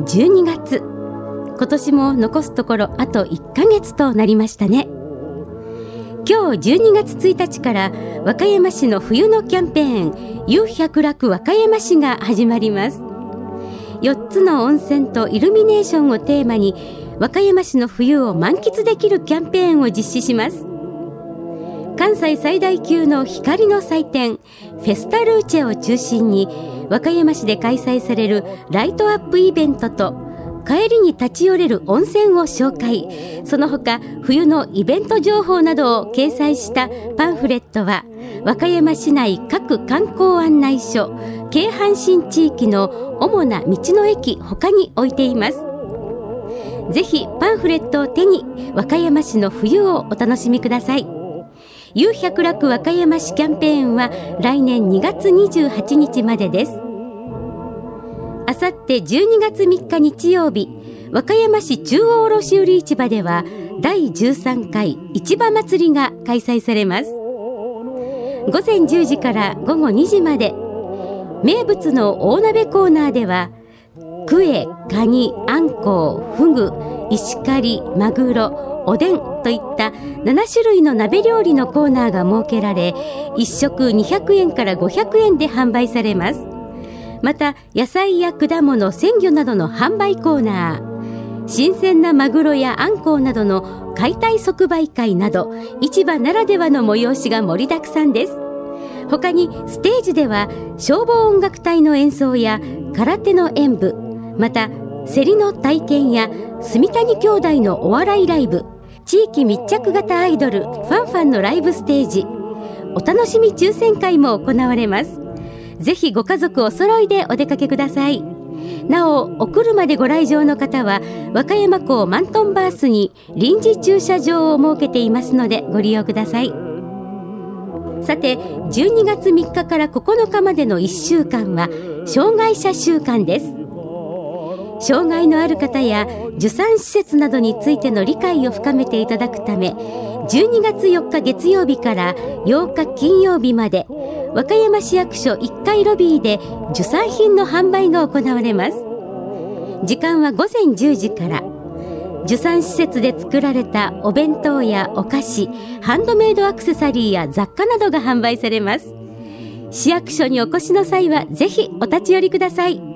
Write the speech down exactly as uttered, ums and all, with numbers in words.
じゅうにがつ、今年も残すところあといっかげつとなりましたね。今日じゅうにがつついたちから和歌山市の冬のキャンペーン遊百楽和歌山市が始まります。よっつの温泉とイルミネーションをテーマに和歌山市の冬を満喫できるキャンペーンを実施します。関西最大級の光の祭典フェスタルーチェを中心に和歌山市で開催されるライトアップイベントと帰りに立ち寄れる温泉を紹介、その他冬のイベント情報などを掲載したパンフレットは和歌山市内各観光案内所、京阪神地域の主な道の駅他に置いています。ぜひパンフレットを手に和歌山市の冬をお楽しみください。遊百楽和歌山市キャンペーンは来年にがつにじゅうはちにちまでです。あさってじゅうにがつみっか日曜日、和歌山市中央卸売市場ではだいじゅうさんかい市場祭りが開催されます。ごぜんじゅうじからごごにじまで、名物の大鍋コーナーではクエ、カニ、アンコウ、フグ、石狩、マグロ、おでんといったななしゅるいの鍋料理のコーナーが設けられ、いっしょくにひゃくえんからごひゃくえんで販売されます。また野菜や果物、鮮魚などの販売コーナー、新鮮なマグロやアンコウなどの解体即売会など市場ならではの催しが盛りだくさんです。他にステージでは消防音楽隊の演奏や空手の演舞、また競りの体験や住谷兄弟のお笑いライブ、地域密着型アイドルファンファンのライブステージ、お楽しみ抽選会も行われます。ぜひご家族お揃いでお出かけください。なお、お車でご来場の方は和歌山港マントンバースに臨時駐車場を設けていますのでご利用ください。さて、じゅうにがつみっかからここのかまでのいっしゅうかんは障害者週間です。障害のある方や受産施設などについての理解を深めていただくため、じゅうにがつよっか月曜日からようか金曜日まで和歌山市役所いっかいロビーで受産品の販売が行われます。時間はごぜんじゅうじから。受産施設で作られたお弁当やお菓子、ハンドメイドアクセサリーや雑貨などが販売されます。市役所にお越しの際はぜひお立ち寄りください。